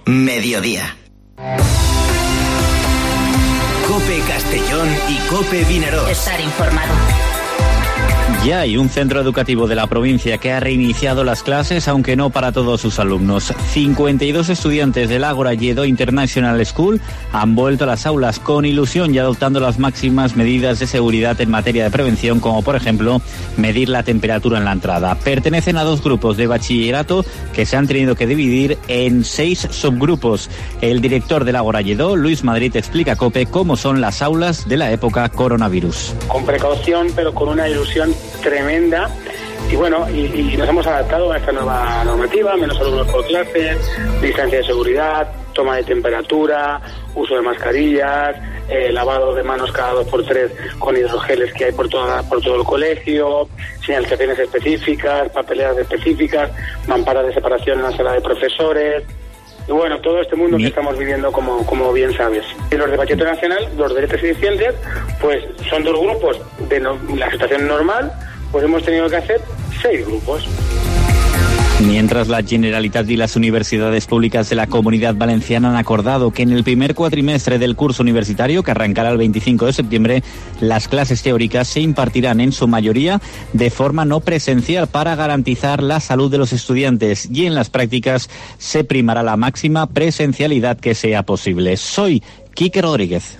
Mediodía. COPE Castellón y COPE Vinaròs. Estar informado. Ya hay un centro educativo de la provincia que ha reiniciado las clases, aunque no para todos sus alumnos. 52 estudiantes del Ágora Lledó International School han vuelto a las aulas con ilusión y adoptando las máximas medidas de seguridad en materia de prevención, como por ejemplo medir la temperatura en la entrada. Pertenecen a 2 grupos de bachillerato que se han tenido que dividir en 6 subgrupos. El director del Ágora Lledó, Luis Madrid, explica a COPE cómo son las aulas de la época coronavirus. Con precaución, pero con una ilusión tremenda, y bueno, y nos hemos adaptado a esta nueva normativa: menos alumnos por clase, distancia de seguridad, toma de temperatura, uso de mascarillas, lavado de manos cada 2x3 con hidrogeles que hay por todo el colegio, señalizaciones específicas, papeleras específicas, mamparas de separación en la sala de profesores. Y bueno, todo este mundo que estamos viviendo, como bien sabes. Y los de Bachillerato Nacional, los de letras y ciencias, pues son 2 grupos de la situación normal, pues hemos tenido que hacer 6 grupos. Mientras la Generalitat y las universidades públicas de la Comunidad Valenciana han acordado que en el primer cuatrimestre del curso universitario, que arrancará el 25 de septiembre, las clases teóricas se impartirán en su mayoría de forma no presencial para garantizar la salud de los estudiantes, y en las prácticas se primará la máxima presencialidad que sea posible. Soy Quique Rodríguez.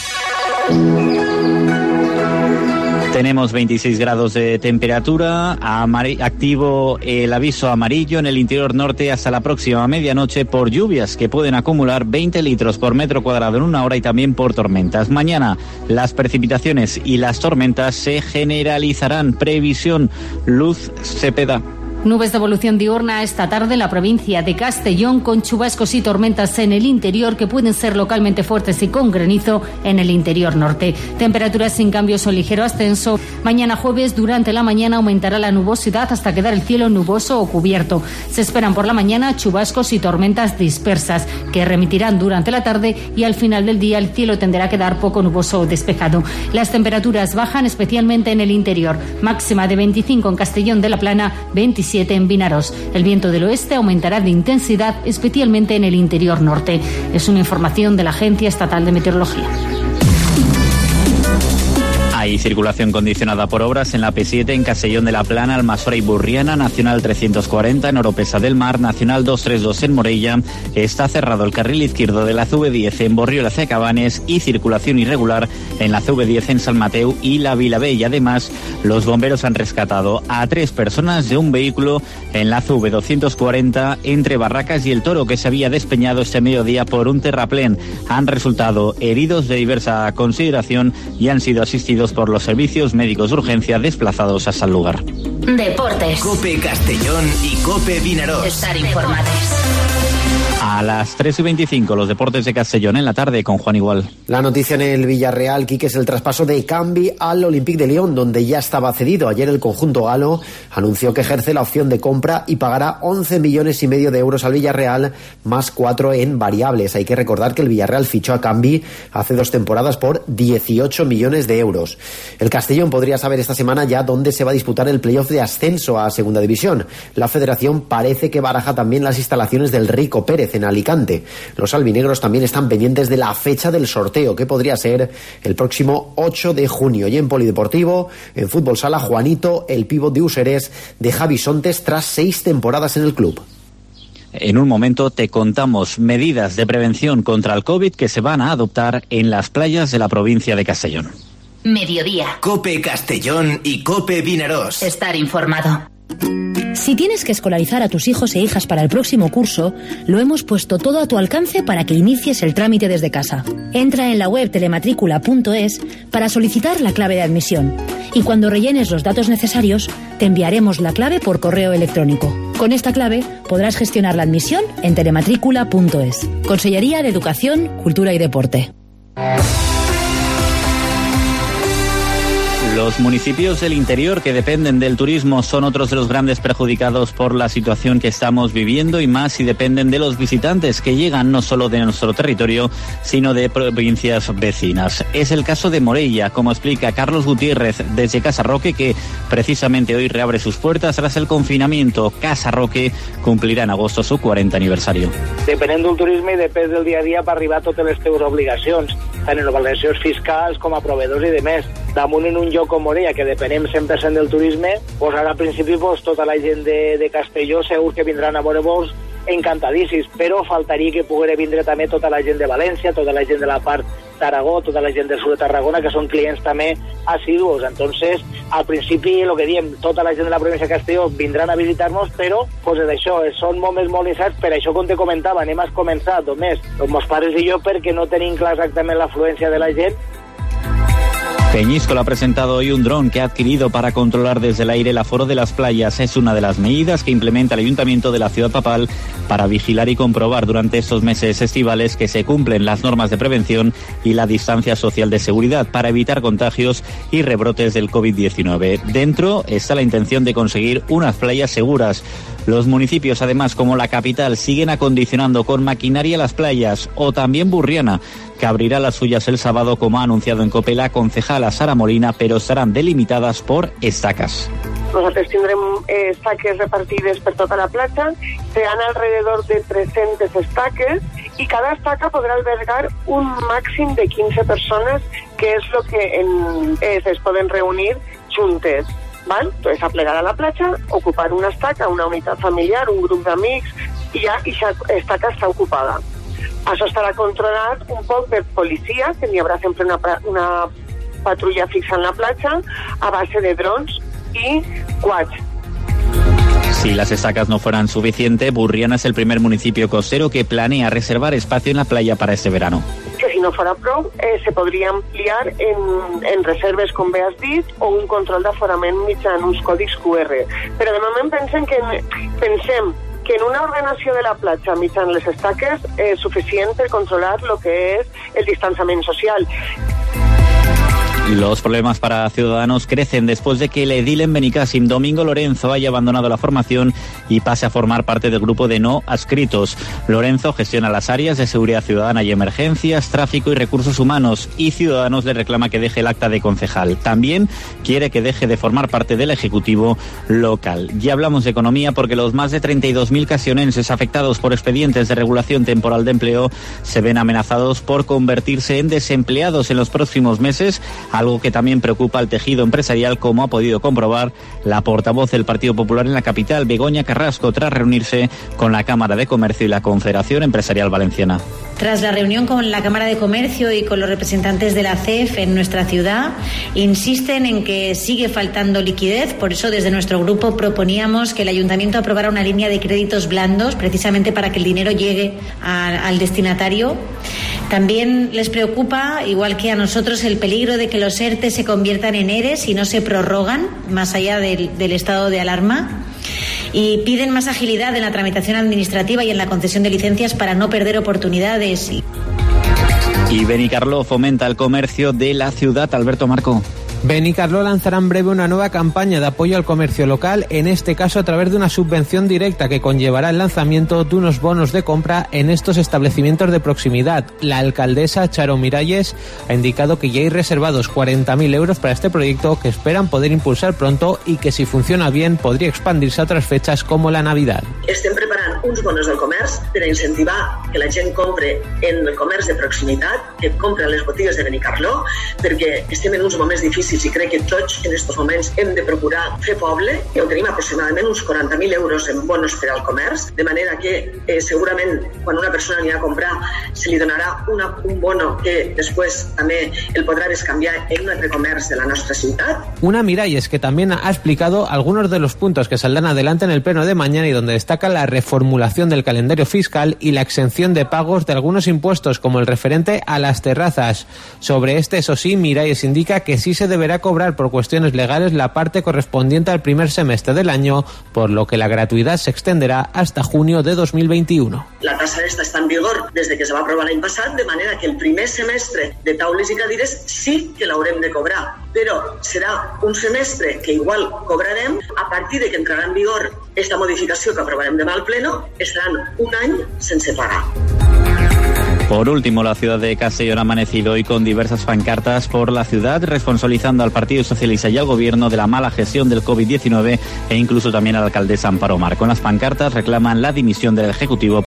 Tenemos 26 grados de temperatura, activo el aviso amarillo en el interior norte hasta la próxima medianoche por lluvias que pueden acumular 20 litros por metro cuadrado en una hora, y también por tormentas. Mañana las precipitaciones y las tormentas se generalizarán. Previsión, Luz Cepeda. Nubes de evolución diurna esta tarde en la provincia de Castellón, con chubascos y tormentas en el interior que pueden ser localmente fuertes y con granizo en el interior norte. Temperaturas sin cambios o ligero ascenso. Mañana jueves durante la mañana aumentará la nubosidad hasta quedar el cielo nuboso o cubierto. Se esperan por la mañana chubascos y tormentas dispersas que remitirán durante la tarde, y al final del día el cielo tenderá a quedar poco nuboso o despejado. Las temperaturas bajan especialmente en el interior. Máxima de 25 en Castellón de la Plana, 27 en Vinaròs. El viento del oeste aumentará de intensidad, especialmente en el interior norte. Es una información de la Agencia Estatal de Meteorología. Hay circulación condicionada por obras en la P7 en Castellón de la Plana, Almassora y Burriana, Nacional 340 en Oropesa del Mar, Nacional 232 en Morella. Está cerrado el carril izquierdo de la CV10 en Borriola hacia Cabanes, y circulación irregular en la CV10 en San Mateu y la Vilavella. Además, los bomberos han rescatado a 3 personas de un vehículo en la CV240 entre Barracas y El Toro, que se había despeñado este mediodía por un terraplén. Han resultado heridos de diversa consideración y han sido asistidos por los servicios médicos de urgencia desplazados hasta el lugar. Deportes. COPE Castellón y COPE Vinaròs. Estar informados. A las 3:25, los deportes de Castellón en la tarde con Juan Igual. La noticia en el Villarreal, Quique, es el traspaso de Cambi al Olympique de Lyon, donde ya estaba cedido. Ayer el conjunto galo anunció que ejerce la opción de compra y pagará 11,5 millones de euros al Villarreal, más 4 en variables. Hay que recordar que el Villarreal fichó a Cambi hace 2 temporadas por 18 millones de euros. El Castellón podría saber esta semana ya dónde se va a disputar el playoff de ascenso a Segunda División. La Federación parece que baraja también las instalaciones del Rico Pérez en Alicante. Los albinegros también están pendientes de la fecha del sorteo, que podría ser el próximo 8 de junio. Y en polideportivo, en fútbol sala, Juanito, el pívot de Userés, deja bisontes tras 6 temporadas en el club. En un momento te contamos medidas de prevención contra el COVID que se van a adoptar en las playas de la provincia de Castellón. Mediodía. COPE Castellón y COPE Vinaròs. Estar informado. Si tienes que escolarizar a tus hijos e hijas para el próximo curso, lo hemos puesto todo a tu alcance para que inicies el trámite desde casa. Entra en la web telematricula.es para solicitar la clave de admisión, y cuando rellenes los datos necesarios, te enviaremos la clave por correo electrónico. Con esta clave podrás gestionar la admisión en telematricula.es. Consellería de Educación, Cultura y Deporte. Los municipios del interior que dependen del turismo son otros de los grandes perjudicados por la situación que estamos viviendo, y más si dependen de los visitantes que llegan no solo de nuestro territorio, sino de provincias vecinas. Es el caso de Morella, como explica Carlos Gutiérrez desde Casa Roque, que precisamente hoy reabre sus puertas tras el confinamiento. Casa Roque cumplirà en agosto su 40 aniversario. Depenent del turisme i depèn del dia a dia per arribar a totes les teves obligacions, tant en obligacions fiscals com a proveedors i de més. Damunt en un lloc com Morella, que depenem 100% del turisme, doncs ara al principi tota la gent de Castelló segur que vindran a veure-vos encantadíssims, però faltaria que poguera vindre també tota la gent de València, tota la gent de la part d'Aragó, tota la gent del sud de Tarragona, que són clients també assidus. Entonces, al principi, el que diem, tota la gent de la província de Castelló vindran a visitar-nos, però, pues és això, són moments molt incerts, per això, com te comentava, anem a començar només els meus pares i jo, perquè no tenim clar exactament l'afluència de la gent. Peñíscola ha presentado hoy un dron que ha adquirido para controlar desde el aire el aforo de las playas. Es una de las medidas que implementa el Ayuntamiento de la Ciudad Papal para vigilar y comprobar durante estos meses estivales que se cumplen las normas de prevención y la distancia social de seguridad para evitar contagios y rebrotes del COVID-19. Dentro está la intención de conseguir unas playas seguras. Los municipios, además, como la capital, siguen acondicionando con maquinaria las playas, o también Burriana, que abrirá las suyas el sábado, como ha anunciado en COPE la concejala Sara Molina, pero estarán delimitadas por estacas. Nosaltres tindrem estaques repartides per tota la platja, seran alrededor de 300 estaques y cada estaca podrá albergar un màxim de 15 persones, que és lo que es poden reunir juntes. ¿Vale? Entonces, a plegar a la platja, ocupar una estaca, una unitat familiar, un grup d'amics, i ja aquesta estaca està ocupada. Això estarà controlat un poc per policia, que n'hi haurà sempre una patrulla fixa en la platja, a base de drons y quads. Si las estacas no fueran suficiente, Burriana es el primer municipio costero que planea reservar espacio en la playa para este verano. Que si no fuera prou, se podria ampliar en reserves, com bé has dit, o un control d'aforament mitjançant uns còdics QR. Però de moment pensem que en una ordenació de la platja mitjançant les estaques és suficient per controlar lo que és el distanciament social. Los problemas para Ciudadanos crecen después de que el edil en Benicàssim, Domingo Lorenzo, haya abandonado la formación y pase a formar parte del grupo de no adscritos. Lorenzo gestiona las áreas de seguridad ciudadana y emergencias, tráfico y recursos humanos, y Ciudadanos le reclama que deje el acta de concejal. También quiere que deje de formar parte del ejecutivo local. Ya hablamos de economía porque los más de 32.000 casionenses afectados por expedientes de regulación temporal de empleo se ven amenazados por convertirse en desempleados en los próximos meses, algo que también preocupa al tejido empresarial, como ha podido comprobar la portavoz del Partido Popular en la capital, Begoña Carrasco, tras reunirse con la Cámara de Comercio y la Confederación Empresarial Valenciana. Tras la reunión con la Cámara de Comercio y con los representantes de la CEF en nuestra ciudad, insisten en que sigue faltando liquidez. Por eso, desde nuestro grupo proponíamos que el Ayuntamiento aprobara una línea de créditos blandos, precisamente para que el dinero llegue al destinatario. También les preocupa, igual que a nosotros, el peligro de que los ERTE se conviertan en ERES y no se prorrogan más allá del estado de alarma. Y piden más agilidad en la tramitación administrativa y en la concesión de licencias para no perder oportunidades. Y Benicarló fomenta el comercio de la ciudad. Alberto Marco. Benicarló lanzará en breve una nueva campaña de apoyo al comercio local, en este caso a través de una subvención directa que conllevará el lanzamiento de unos bonos de compra en estos establecimientos de proximidad. La alcaldesa Charo Miralles ha indicado que ya hay reservados 40.000 euros para este proyecto, que esperan poder impulsar pronto y que, si funciona bien, podría expandirse a otras fechas como la Navidad. Estem preparant uns bonos del comerç per a incentivar que la gent compre en el comerç de proximitat, que compre a les botigues de Benicarló, perquè estem en uns moments difícils i crec que tots en aquests moments hem de procurar fer poble. Ja ho tenim aproximadament uns 40.000 euros en bonos per al comerç, de manera que segurament quan una persona anirà a comprar se li donarà un bono que després també el podrà bescanviar en un altre comerç de la nostra ciutat. Una Miralles que también ha explicado algunos de los puntos que saldrán adelante en el pleno de mañana, y donde destaca la reformulación del calendario fiscal y la exención de pagos de algunos impuestos, como el referente a las terrazas. Sobre este, eso sí, Miralles indica que sí se deberá cobrar por cuestiones legales la parte correspondiente al primer semestre del año, por lo que la gratuidad se extenderá hasta junio de 2021. La tasa esta està en vigor des de que se va aprovar l'any passat, de manera que el primer semestre de taules i cadires sí que l'haurem de cobrar. però serà un semestre que igual cobrarem. A partir de que entrarà en vigor esta modificació que aprovarem demà al Pleno, estaran un any sense pagar. Por último, la ciudad de Castellón ha amanecido hoy con diversas pancartas por la ciudad, responsabilizando al Partido Socialista y al Gobierno de la mala gestión del COVID-19 e incluso también a la alcaldesa Amparo Mar. Con las pancartas reclaman la dimisión del Ejecutivo